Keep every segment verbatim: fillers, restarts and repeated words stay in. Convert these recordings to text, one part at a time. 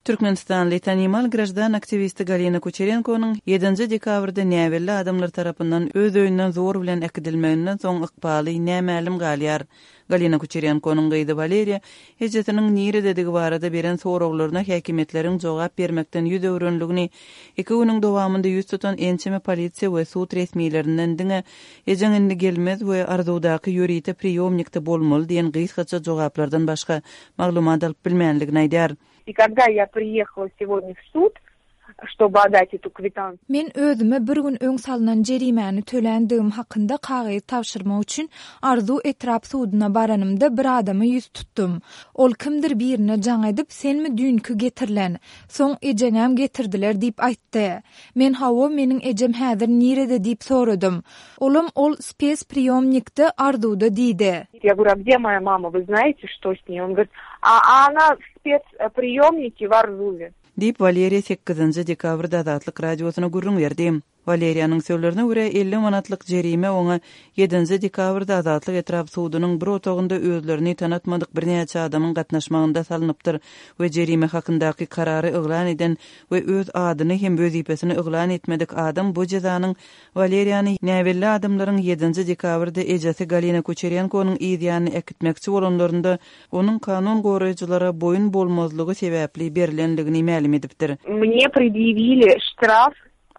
Türkmenistanly tanimal grajdan aktivisti Galina Kucherenko'nun yedinji dekabrda näwelli adamlar tarapyndan öz öýünden zor bilen ekidilmeginden soň ykbaly nämälim galyar. Galina Kucherenko'nun gyzy Valeriya hejetiniň nire dedigi barada beren soraglaryna häkimetleriň jogap bermekden ýüz öwrenligini, iki günüň dowamında ýüz tutan ençeme polisiýa we sud resmiýetlerinden diňe ejeň indi gelmez we arzuwdaky ýörite priýomnikde bolmaly diýen gysgaça jogaplardan başga maglumat alyp bilmänligini aýdar. И когда я приехала сегодня в суд, чтобы отдать эту квитанцию. Men özüme bir gün öň salynan jerimäni tölendigim hakynda kagy tapşyrmak üçin arzu etrap suduna baranymda bir adamy ýüz tutdum. Ol kimdir birine jaň edip senmi dünkü getirlen, soň ejeňem getirdiler diýip aýtdy. Men hawa meniň ejem häzir nirede diýip soradym. Olam ol spes приёмникde arzuda diýdi. Я говорю, а где моя мама? Вы знаете, что с ней? Он говорит, а она в спецприёмнике в Арзуве. Dip Valeriya sekkizinji dekabrda Azatlyk radiosuna gurrun berdi. Valeriýanyň sözlerine görä elli manatlyk jerime oňa yedinji dekabrda Azatlyk etrap sudunyň bir otagynda özlerini tanatmadyk bir näçe adamyň gatnaşmagynda salynıpdyr we jerime hakyndaky karary yglan eden we öz adyny hem wezipesini yglan etmedik adam bu jazanyň Valeriýany näwelli adamlaryň yedinji dekabrda ejesi Galina Kucherenko'nun ýa-ni ekitmekçi bolanlarynda onuň kanun goraýjylary boyun bolmazlygy sebäpli berilenligini ma'lum edipdir. Мне предъявили штраф.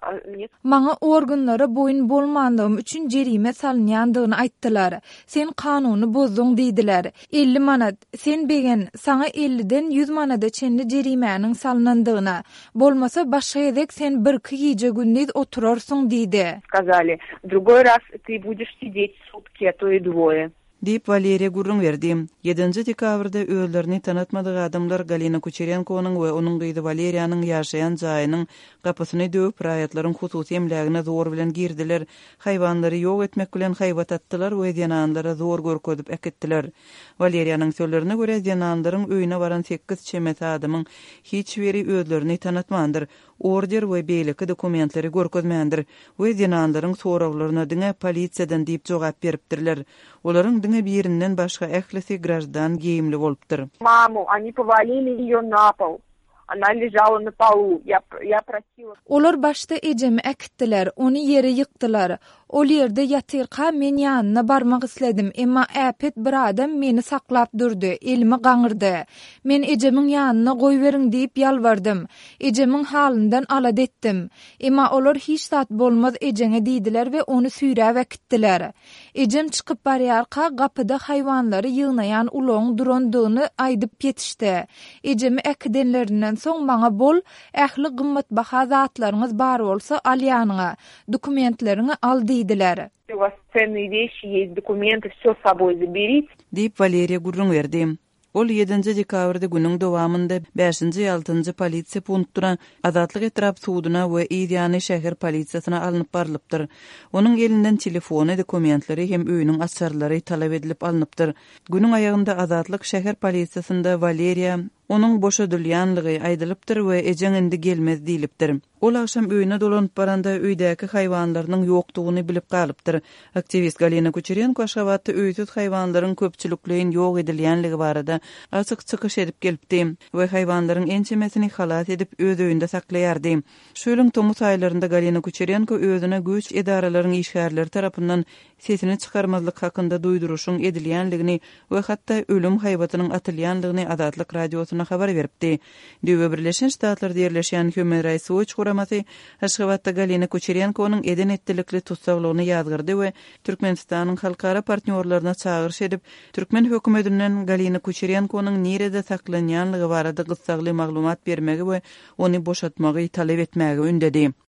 Maňa organlara boyun bolmandygym üçin jerime salynýandygyny aýtdylar. Sen kanuny bozduň diýdiler. elli manat. Sen begen saňa elliden ýüz manada çenli jerimäniň salynandygyna. Bolmasa başga ýerek sen bir ýyje gündüz oturarsyň diýdi. Сказали, другой раз ты будешь сидеть сутки, а то и двое. Dip Valeriya gurrun berdi. yedinji dekabrda öýlerini tanatmadyk adamlar Galina Kucherenko'nun we onuň gyzy Valeriýanyň ýaşaýan jaýynyň gapysyny döwüp raýatlaryň hususy emlägine zor bilen girdiler. Haýwanlary ýok etmek bilen haýwat atdylar we ýananlara zor görkezip ekitdiler. Valeriýanyň sözlerine görä ýananlaryň öýüne baran sekiz çemeti adamyň hiç biri özlerini tanatmandyr. Order we beýleki dokumentleri görkezmändir. We ýananlaryň soraglaryna diňe polisiýadan diýip jogap beripdirler. Olaryň diňe birinden başga ählisi grajdan giyimli bolupdyr. Маму, они повалили её на пол. Она лежала на полу. Я я просила. Olar başda ejemi ekitdiler, onu ýere ýykdylar. Ol ýerde ýatyrka men ýanyna barmak isledim, emma äpet bir adam meni saklap durdy, elimi gaňyrdy. Men ejemiň ýanyna goýberiň diýip ýalbardym. Ejemiň halyndan alad etdim. Emma olar hiç zat bolmaz ejeňe diýdiler we onu süýräp ekitdiler. Ejem çykyp barýarka gapyda haýwanlary ýygnaýan uloň durandygyny aýdyp ýetişdi. Ejemi ekidenlerinden soň maňa bol ähli gymmatbaha zatlaryňyz bar bolsa al ýanyňa, dokumentlerini al diýdiler. У вас ценные вещи, есть документы, всё с собой заберите. Dip Valeriya gurrun berdi. Ol yedinji dekabrda günüň dowamında beşinji altynjy polisiýa punktuna Azatlyk etrap suduna we ýa-ni şäher polisiýasyna alınıp barlypdyr. Onuň elinden telefony, dokumentleri hem öýüniň açarlary talap edilip alınıpdyr. Günüň aýagynda Azatlyk şäher polisiýasynda Valeriya onuň boşadylýanlygy aýdylypdyr we ejeň indi gelmez diýilipdir. Ol akşam öýüne dolanyp baranda öýdäki haýwanlarynyň ýokdugyny bilip galypdyr. Aktivist Galina Kucherenko Aşgabatda öýsüz haýwanlaryň köpçülikligiň ýok edilýänligi barada açyk çykyş edip gelipdi we haýwanlaryň ençemesini halat edip öz öýünde saklaýardy. Şöýleň tomuz aýlarynda Galina Kucherenko özüne güç edaralaryň işgärleri tarapyndan sesini çykarmazlyk hakynda duýduruşyň edilýänligini we hatda ölüm haýwatynyň atylýanlygyny Azatlyk radiosyna habar beripdi. Düýbe Birleşen Ştatlar ýerleşýän Human Rights Watch guramasy Aşgabatda Galina Kucherenko'nun eden etdilikli tutsaglygyny ýazgyrdy we Türkmenistanyň halkara partnerlaryna çagyryş edip Türkmen hökümetinden Galina Kucherenko'nun nirede saklanýanlygy barada gyssagly maglumat bermegi we ony boşatmagy talap etmegi ündedi.